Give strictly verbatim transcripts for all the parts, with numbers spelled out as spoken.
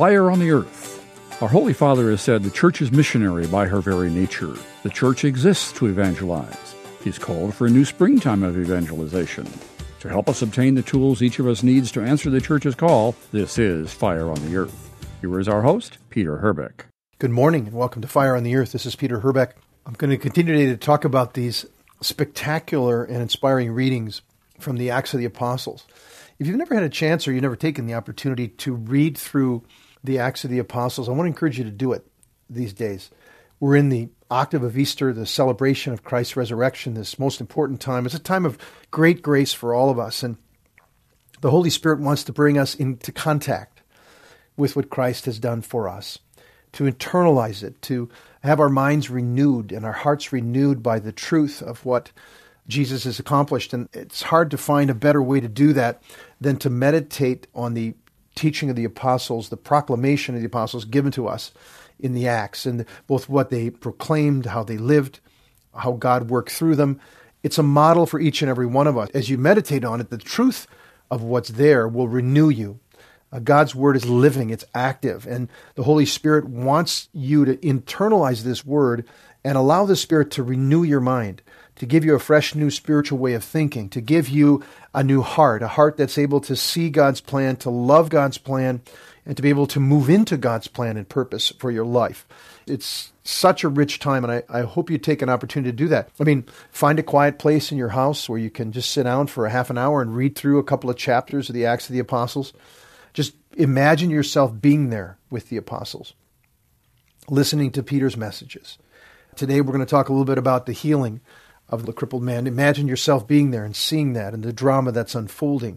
Fire on the Earth. Our Holy Father has said the Church is missionary by her very nature. The Church exists to evangelize. He's called for a new springtime of evangelization. To help us obtain the tools each of us needs to answer the Church's call, this is Fire on the Earth. Here is our host, Peter Herbeck. Good morning and welcome to Fire on the Earth. This is Peter Herbeck. I'm going to continue today to talk about these spectacular and inspiring readings from the Acts of the Apostles. If you've never had a chance or you've never taken the opportunity to read through the Acts of the Apostles, I want to encourage you to do it these days. We're in the octave of Easter, the celebration of Christ's resurrection, this most important time. It's a time of great grace for all of us, and the Holy Spirit wants to bring us into contact with what Christ has done for us, to internalize it, to have our minds renewed and our hearts renewed by the truth of what Jesus has accomplished. And it's hard to find a better way to do that than to meditate on the teaching of the apostles, the proclamation of the apostles given to us in the Acts, and both what they proclaimed, how they lived, how God worked through them. It's a model for each and every one of us. As you meditate on it, the truth of what's there will renew you. Uh, God's Word is living, it's active, and the Holy Spirit wants you to internalize this Word and allow the Spirit to renew your mind, to give you a fresh new spiritual way of thinking, to give you a new heart, a heart that's able to see God's plan, to love God's plan, and to be able to move into God's plan and purpose for your life. It's such a rich time, and I, I hope you take an opportunity to do that. I mean, find a quiet place in your house where you can just sit down for a half an hour and read through a couple of chapters of the Acts of the Apostles. Just imagine yourself being there with the apostles, listening to Peter's messages. Today we're going to talk a little bit about the healing of the crippled man. Imagine yourself being there and seeing that and the drama that's unfolding.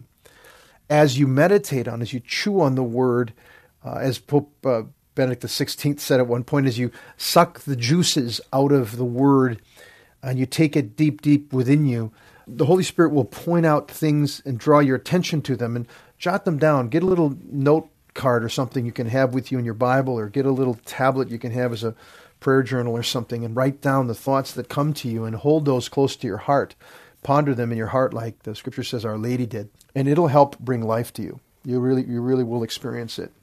As you meditate on, as you chew on the Word, uh, as Pope uh, Benedict the sixteenth said at one point, as you suck the juices out of the Word and you take it deep, deep within you, the Holy Spirit will point out things and draw your attention to them and jot them down. Get a little note card or something you can have with you in your Bible, or get a little tablet you can have as a prayer journal or something, and write down the thoughts that come to you and hold those close to your heart. Ponder them in your heart like the Scripture says Our Lady did, and it'll help bring life to you. You really, you really will experience it.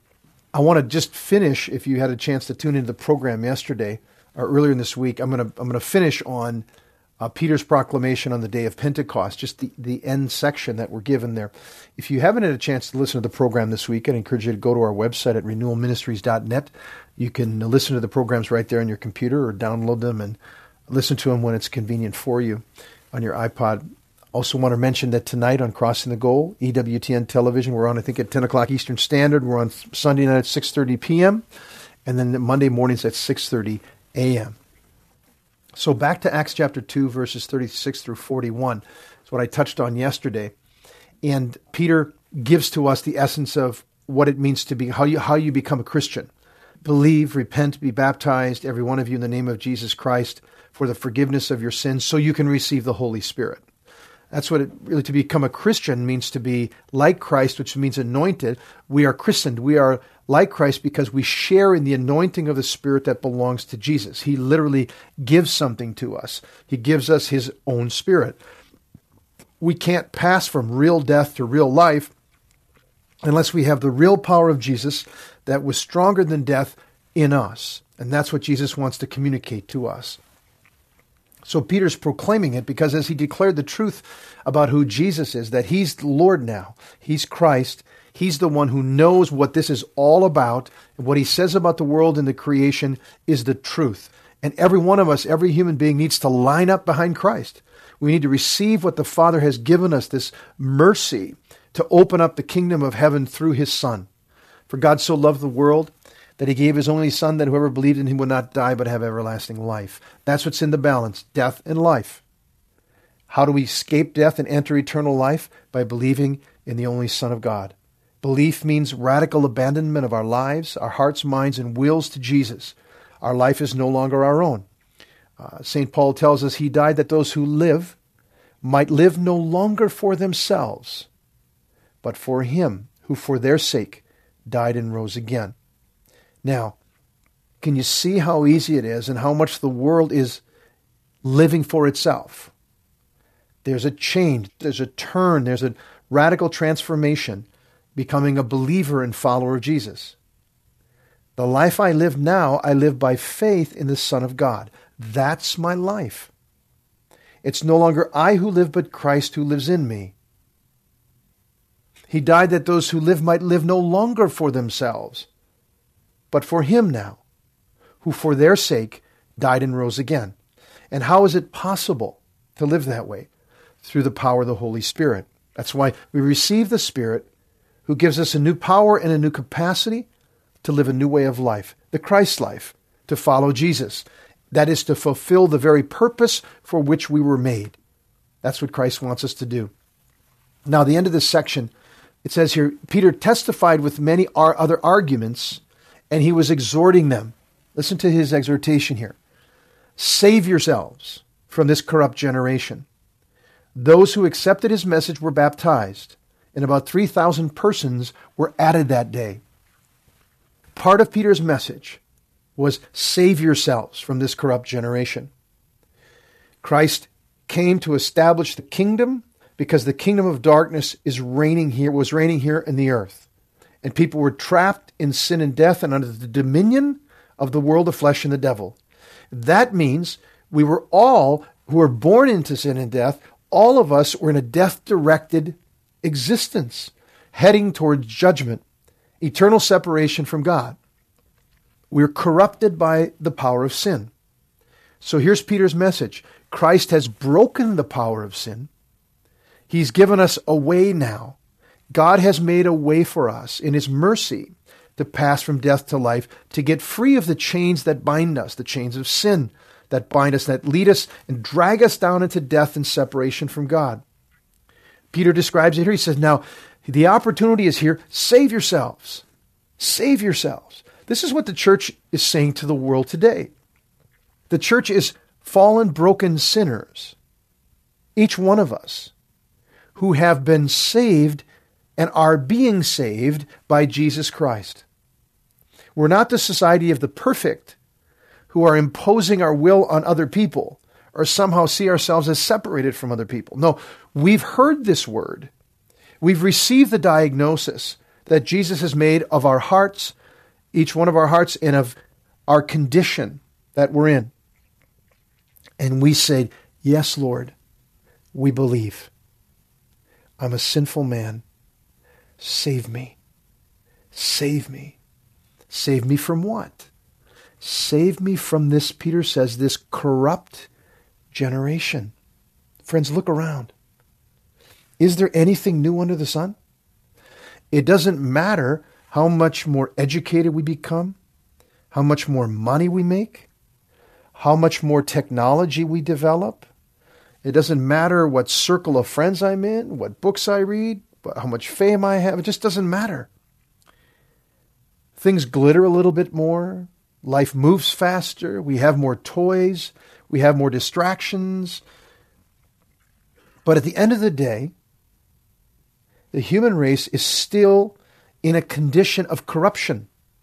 I want to just finish, if you had a chance to tune into the program yesterday or earlier in this week, I'm going to I'm going to finish on Uh, Peter's proclamation on the day of Pentecost, just the, the end section that we're given there. If you haven't had a chance to listen to the program this week, I'd encourage you to go to our website at renewal ministries dot net. You can listen to the programs right there on your computer or download them and listen to them when it's convenient for you on your iPod. Also want to mention that tonight on Crossing the Goal, E W T N Television, we're on, I think, at ten o'clock Eastern Standard. We're on Sunday night at six thirty p.m. and then Monday mornings at six thirty a.m. So back to Acts chapter two, verses thirty-six through forty-one. That's what I touched on yesterday. And Peter gives to us the essence of what it means to be, how you, how you become a Christian. Believe, repent, be baptized, every one of you, in the name of Jesus Christ, for the forgiveness of your sins, so you can receive the Holy Spirit. That's what it really, to become a Christian means, to be like Christ, which means anointed. We are christened. We are like Christ because we share in the anointing of the Spirit that belongs to Jesus. He literally gives something to us. He gives us His own Spirit. We can't pass from real death to real life unless we have the real power of Jesus that was stronger than death in us. And that's what Jesus wants to communicate to us. So Peter's proclaiming it because as he declared the truth about who Jesus is, that He's Lord now, He's Christ, He's the one who knows what this is all about, and what He says about the world and the creation is the truth. And every one of us, every human being, needs to line up behind Christ. We need to receive what the Father has given us, this mercy to open up the kingdom of heaven through His Son. For God so loved the world that He gave His only Son, that whoever believed in Him would not die but have everlasting life. That's what's in the balance, death and life. How do we escape death and enter eternal life? By believing in the only Son of God. Belief means radical abandonment of our lives, our hearts, minds, and wills to Jesus. Our life is no longer our own. Uh, Saint Paul tells us He died that those who live might live no longer for themselves, but for Him who for their sake died and rose again. Now, can you see how easy it is and how much the world is living for itself? There's a change, there's a turn, there's a radical transformation, becoming a believer and follower of Jesus. The life I live now, I live by faith in the Son of God. That's my life. It's no longer I who live, but Christ who lives in me. He died that those who live might live no longer for themselves, but for him now, who for their sake died and rose again. And how is it possible to live that way? Through the power of the Holy Spirit. That's why we receive the Spirit, who gives us a new power and a new capacity to live a new way of life, the Christ life, to follow Jesus. That is to fulfill the very purpose for which we were made. That's what Christ wants us to do. Now, the end of this section, it says here, Peter testified with many other arguments, and he was exhorting them. Listen to his exhortation here. Save yourselves from this corrupt generation. Those who accepted his message were baptized, and about three thousand persons were added that day. Part of Peter's message was save yourselves from this corrupt generation. Christ came to establish the kingdom because the kingdom of darkness is reigning here, was reigning here in the earth. And people were trapped in sin and death and under the dominion of the world of flesh and the devil. That means we were all, who were born into sin and death, all of us were in a death-directed existence, heading towards judgment, eternal separation from God. We're corrupted by the power of sin. So here's Peter's message. Christ has broken the power of sin. He's given us a way now. God has made a way for us in his mercy to pass from death to life, to get free of the chains that bind us, the chains of sin that bind us, that lead us and drag us down into death and separation from God. Peter describes it here. He says, now, the opportunity is here. Save yourselves. Save yourselves. This is what the church is saying to the world today. The church is fallen, broken sinners, each one of us, who have been saved and are being saved by Jesus Christ. We're not the society of the perfect who are imposing our will on other people or somehow see ourselves as separated from other people. No, we've heard this word. We've received the diagnosis that Jesus has made of our hearts, each one of our hearts, and of our condition that we're in. And we say, yes, Lord, we believe. I'm a sinful man. Save me. Save me. Save me from what? Save me from this, Peter says, this corrupt generation. Friends, look around. Is there anything new under the sun? It doesn't matter how much more educated we become, how much more money we make, how much more technology we develop. It doesn't matter what circle of friends I'm in, what books I read, how much fame I have. It just doesn't matter. Things glitter a little bit more. Life moves faster. We have more toys. We have more distractions. But at the end of the day, the human race is still in a condition of corruption.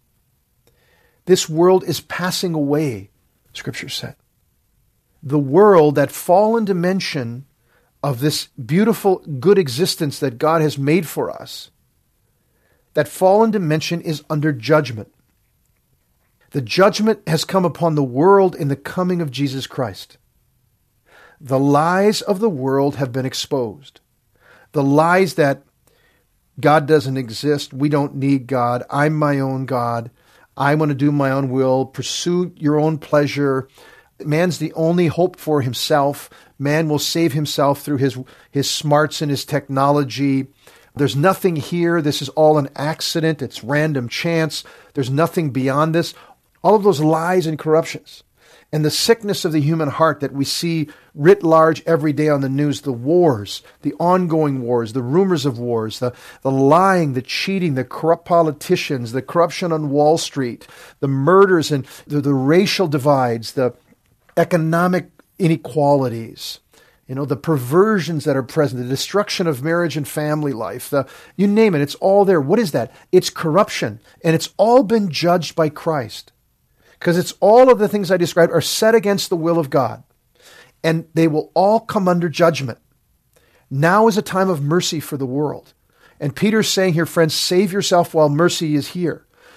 This world is passing away, Scripture said. The world, that fallen dimension of this beautiful, good existence that God has made for us, that fallen dimension is under judgment. The judgment has come upon the world in the coming of Jesus Christ. The lies of the world have been exposed. The lies that God doesn't exist, we don't need God, I'm my own God, I want to do my own will, pursue your own pleasure. Man's the only hope for himself. Man will save himself through his, his smarts and his technology. There's nothing here. This is all an accident. It's random chance. There's nothing beyond this. All of those lies and corruptions and the sickness of the human heart that we see writ large every day on the news, the wars, the ongoing wars, the rumors of wars, the, the lying, the cheating, the corrupt politicians, the corruption on Wall Street, the murders and the, the racial divides, the economic inequalities, you know, the perversions that are present, the destruction of marriage and family life, the, you name it, it's all there. What is that? It's corruption. And it's all been judged by Christ. Because it's all of the things I described are set against the will of God. And they will all come under judgment. Now is a time of mercy for the world. And Peter's saying here, friends, save yourself while mercy is here.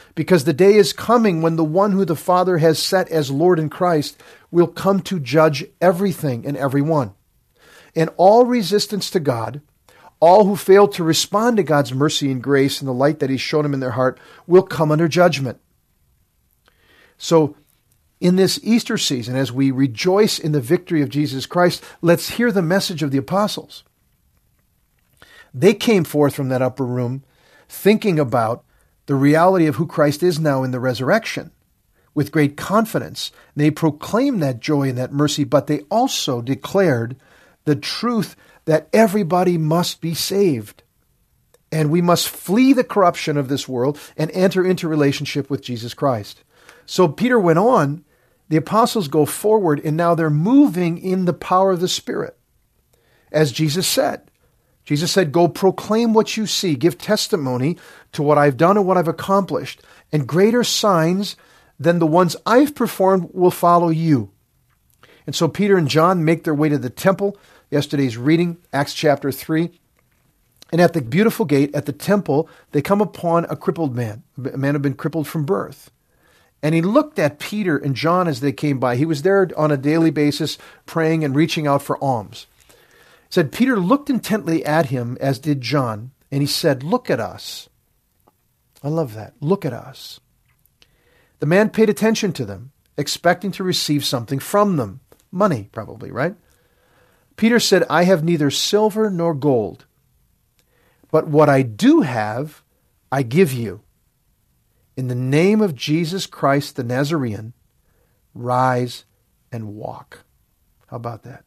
because the day is coming when the one who the Father has set as Lord in Christ will come to judge everything and everyone. And all resistance to God, all who fail to respond to God's mercy and grace and the light that He's shown them in their heart, will come under judgment. So, in this Easter season, as we rejoice in the victory of Jesus Christ, let's hear the message of the apostles. They came forth from that upper room thinking about the reality of who Christ is now in the resurrection with great confidence. They proclaimed that joy and that mercy, but they also declared the truth that everybody must be saved. And we must flee the corruption of this world and enter into relationship with Jesus Christ. So Peter went on, the apostles go forward, and now they're moving in the power of the Spirit. As Jesus said, Jesus said, go proclaim what you see, give testimony to what I've done and what I've accomplished, and greater signs than the ones I've performed will follow you. And so Peter and John make their way to the temple. Yesterday's reading, Acts chapter three. And at the beautiful gate, at the temple, they come upon a crippled man, a man who had been crippled from birth. And he looked at Peter and John as they came by. He was there on a daily basis, praying and reaching out for alms. It said, Peter looked intently at him, as did John, and he said, look at us. I love that. Look at us. The man paid attention to them, expecting to receive something from them. Money, probably, right? Peter said, I have neither silver nor gold, but what I do have, I give you. In the name of Jesus Christ the Nazarene, rise and walk. How about that?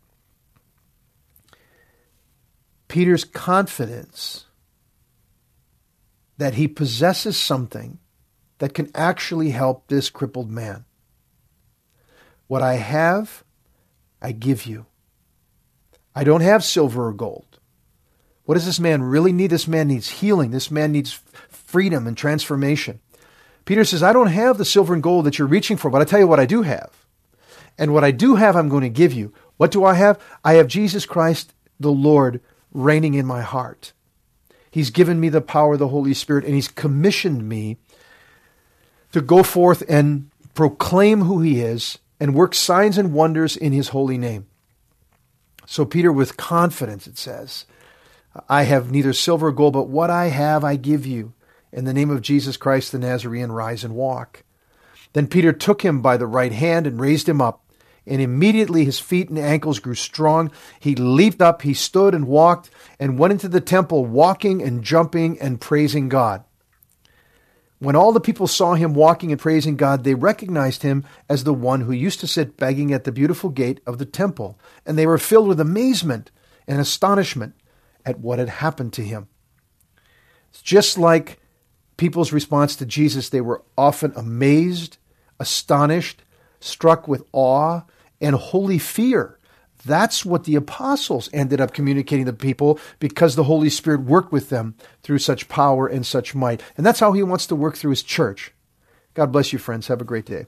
Peter's confidence that he possesses something that can actually help this crippled man. What I have, I give you. I don't have silver or gold. What does this man really need? This man needs healing. This man needs freedom and transformation. Peter says, I don't have the silver and gold that you're reaching for, but I tell you what I do have. And what I do have, I'm going to give you. What do I have? I have Jesus Christ, the Lord, reigning in my heart. He's given me the power of the Holy Spirit, and He's commissioned me to go forth and proclaim who He is and work signs and wonders in His holy name. So Peter, with confidence, it says, I have neither silver or gold, but what I have I give you. In the name of Jesus Christ the Nazarene, rise and walk. Then Peter took him by the right hand and raised him up. And immediately his feet and ankles grew strong. He leaped up, he stood and walked, and went into the temple, walking and jumping and praising God. When all the people saw him walking and praising God, they recognized him as the one who used to sit begging at the beautiful gate of the temple. And they were filled with amazement and astonishment at what had happened to him. It's just like people's response to Jesus. They were often amazed, astonished, struck with awe and holy fear. That's what the apostles ended up communicating to people, because the Holy Spirit worked with them through such power and such might. And that's how He wants to work through His church. God bless you, friends. Have a great day.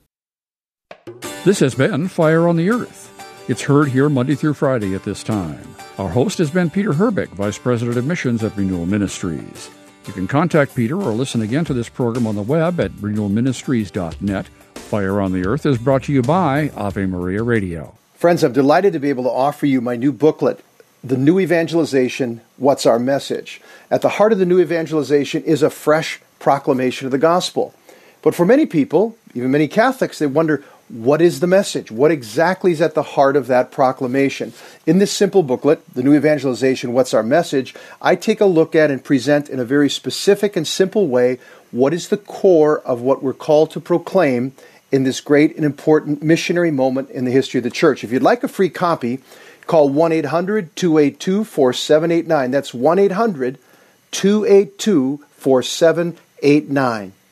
This has been Fire on the Earth. It's heard here Monday through Friday at this time. Our host has been Peter Herbeck, Vice President of Missions at Renewal Ministries. You can contact Peter or listen again to this program on the web at renewal ministries dot net. Fire on the Earth is brought to you by Ave Maria Radio. Friends, I'm delighted to be able to offer you my new booklet, The New Evangelization, What's Our Message? At the heart of the new evangelization is a fresh proclamation of the gospel. But for many people, even many Catholics, they wonder, what is the message? What exactly is at the heart of that proclamation? In this simple booklet, The New Evangelization, What's Our Message?, I take a look at and present in a very specific and simple way what is the core of what we're called to proclaim in this great and important missionary moment in the history of the church. If you'd like a free copy, call one eight hundred two eight two four seven eight nine. That's one eight hundred two eight two four seven eight nine.